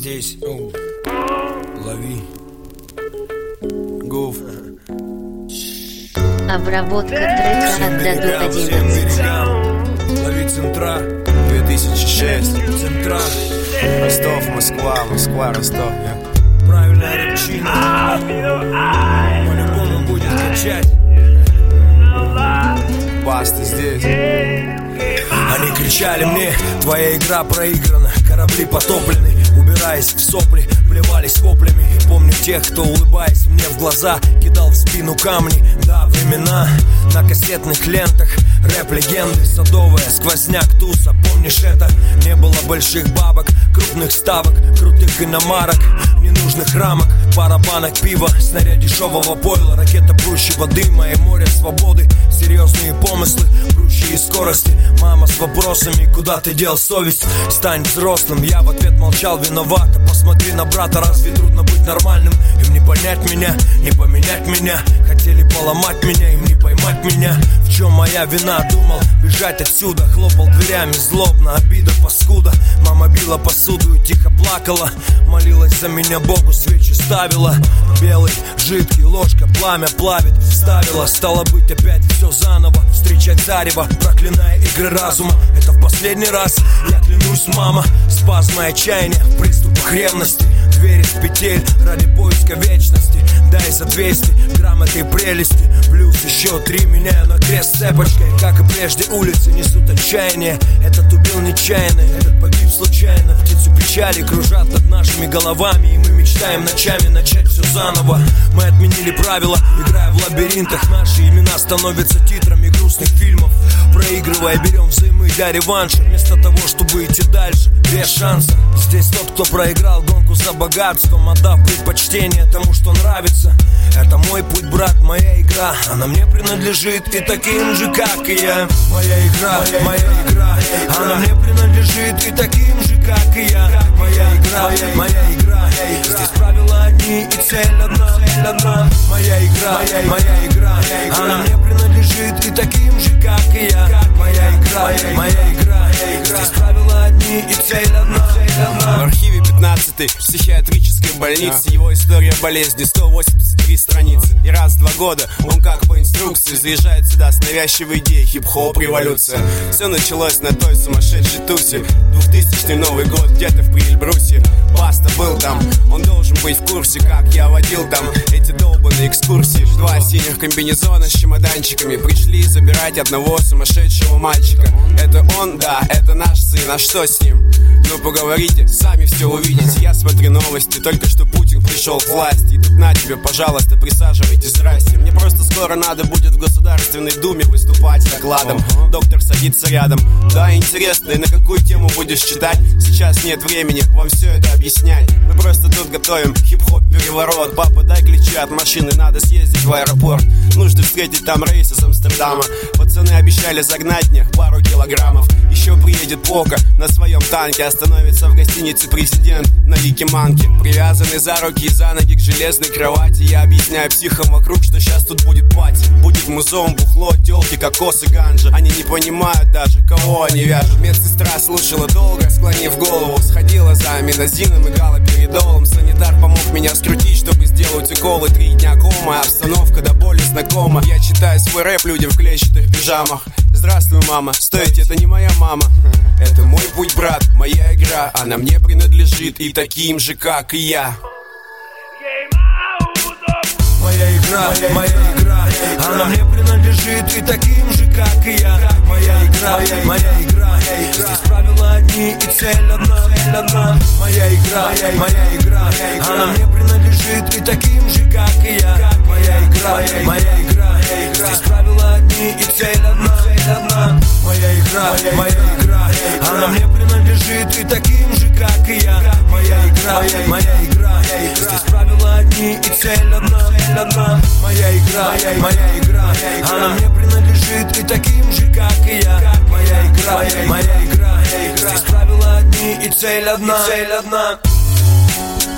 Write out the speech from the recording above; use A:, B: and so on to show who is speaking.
A: здесь. Лови. Гуф.
B: Обработка трека от Дадут 11.
A: Лови Центра 2006. Центра. Ростов, Москва, Москва, Ростов. Правильная рыбчина. По-любому будет качать. Баста здесь. Они кричали мне: твоя игра проиграна, корабли потоплены. Убираясь в сопли, плевались воплями. Помню тех, кто, улыбаясь мне в глаза, кидал в спину камни. Да, времена на кассетных лентах, рэп-легенды, садовая, сквозняк, туса. Помнишь это? Не было больших бабок, крупных ставок, крутых иномарок, ненужных рамок, пара банок пива, снаряд дешевого пойла, ракета прущего дыма и море свободы. Серьезные помыслы, прущие скорости. Мама с вопросами: куда ты дел совесть? Стань взрослым. Я в ответ молчал: виновата. Посмотри на брата, разве трудно быть нормальным? Им не понять меня, не поменять меня. Хотели поломать меня, им не поймать меня. В чем моя вина? Думал бежать отсюда, хлопал дверями злобно, обида, паскуда. Мама била посуду и тихо плакала, молилась за меня Богу, свечи ставила. Белый, жидкий, ложка, пламя плавит. Ставила, стало быть, опять все заново. Встречать зарево, проклиная игры разума. Это в последний раз, я клянусь, мама. Спазмы отчаяния в приступах ревности. Двери с петель ради поиска вечности. Дай за 200 грамм этой прелести. Плюс еще 3 меняю на крест цепочкой. Как и прежде, улицы несут отчаяние. Этот убил нечаянно, этот погиб случайно. Птицу печали кружат над нашими головами, и мы мечтаем ночами начать все заново. Мы отменили правила, играя в лабиринтах. Наши имена становятся титрами грустных фильмов. Проигрывая, берем взаймы для реванша. Вместо того, чтобы идти дальше, без шанса. Здесь тот, кто проиграл гонку за богатством, отдав предпочтение тому, что нравится. Это мой путь, брат, моя игра. Она мне принадлежит и таким же, как и я. Моя игра, моя игра. Она мне принадлежит и таким же, как и я. Моя игра, моя игра. Здесь правила одни и цель одна. Моя игра, моя игра. Она мне принадлежит и таким же, как и я. Моя игра, моя игра. Здесь правила одни и цель одна.
C: В архиве 15-й психиатрической больницы его история болезни, 183 страницы. И раз в 2 года он как по инструкции заезжает сюда с навязчивой идеей: хип-хоп революция. Все началось на той сумасшедшей тусе. 2000 Новый год где-то в Прильбрусе. Баста был там, он должен быть в курсе, как я водил там эти долбаные экскурсии. 2 синих комбинезона с чемоданчиками пришли забирать одного сумасшедшего мальчика. Это он, да, это наш сын, а что с ним? Ну поговорите, сами все увидите. Я смотрю новости, только что Путин пришел к власти. И тут на тебе, пожалуйста, присаживайтесь, здрасте. Мне просто скоро надо будет в Государственной Думе выступать с докладом. Доктор садится рядом. Да, интересно, и на какую тему будешь читать? Сейчас нет времени вам все это объяснять. Мы просто тут готовим хип-хоп переворот. Папа, дай ключи от машины, надо съездить в аэропорт. Нужно встретить там рейс из Амстердама. Пацаны обещали загнать мне пару килограммов. Еще приедет Пока на своем танке. Остановится в гостинице президент на Ликиманке. Привязанный за руки и за ноги к железной кровати. Я объясняю психам вокруг, что сейчас тут будет пати. Будет музон, бухло, тёлки, кокос и ганжа. Они не понимают даже, кого они вяжут. Медсестра слушала долго, склонив голову. Сходила за аминозином, играла перидолом. Санитар помог меня скрутить, чтобы сделать уколы. 3 дня кома, обстановка до боли знакома. Я читаю свой рэп людям в клетчатых пижамах. Здравствуй, мама, стойте, это не моя мама. Это мой путь, брат, моя игра. Она мне принадлежит и таким же, как и я.
A: Моя игра, моя игра. Она мне принадлежит и таким же, как и я. Моя игра, моя игра. Здесь правила одни и цель одна. Моя игра, моя игра. Она мне принадлежит и таким же, как и я. Моя игра, моя игра. Здесь правила одни и цель одна. Моя игра, моя игра. Она мне принадлежит и таким же, как и я. Моя игра, моя игра. Здесь правила одни и цель одна. Моя игра, моя игра. Она мне принадлежит и таким же, как и я. Моя игра, моя игра. Здесь правила одни и цель одна.